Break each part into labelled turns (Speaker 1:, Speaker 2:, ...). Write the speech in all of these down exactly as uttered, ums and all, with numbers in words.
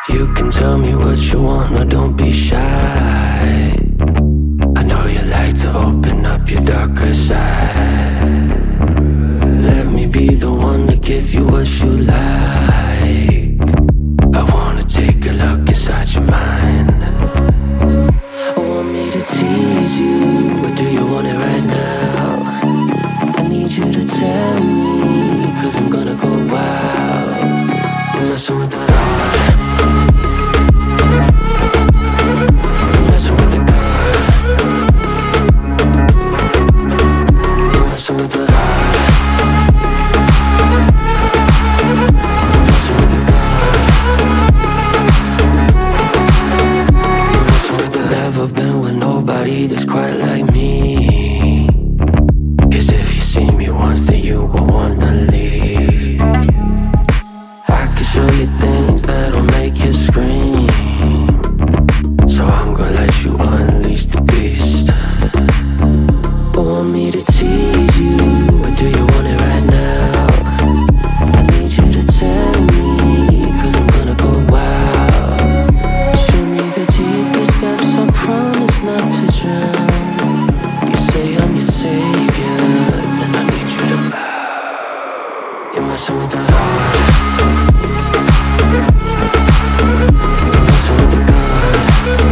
Speaker 1: You can tell me what you want, no, don't be shy. I know you like to open up your darker side. Let me be the one to give you what you like. I wanna take a look inside your mind. Want me to tease you, or do you want it right now? I need you to tell me, cause I'm gonna go wild. You're messing with the heart. You're messing with the God. You're messing with the heart. You're messing with the God. You're messing with the Never been with nobody that's quite like me. Cause if you see me once, then you will wanna leave. I can show you things that'll make you scream, so I'm gonna let you unleash the beast. Want me to tease you, or do you want it right now? I need you to tell me, cause I'm gonna go wild. Show me the deepest depths, I promise not to drown. You say I'm your savior, then I need you to bow. You're messing with the heart. You're messing with the God.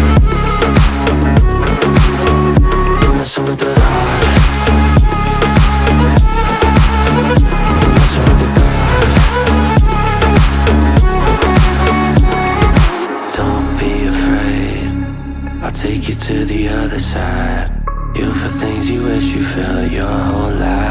Speaker 1: You're messing with the heart. You're messing with the God. Don't be afraid, I'll take you to the other side. You for things you wish you felt your whole life.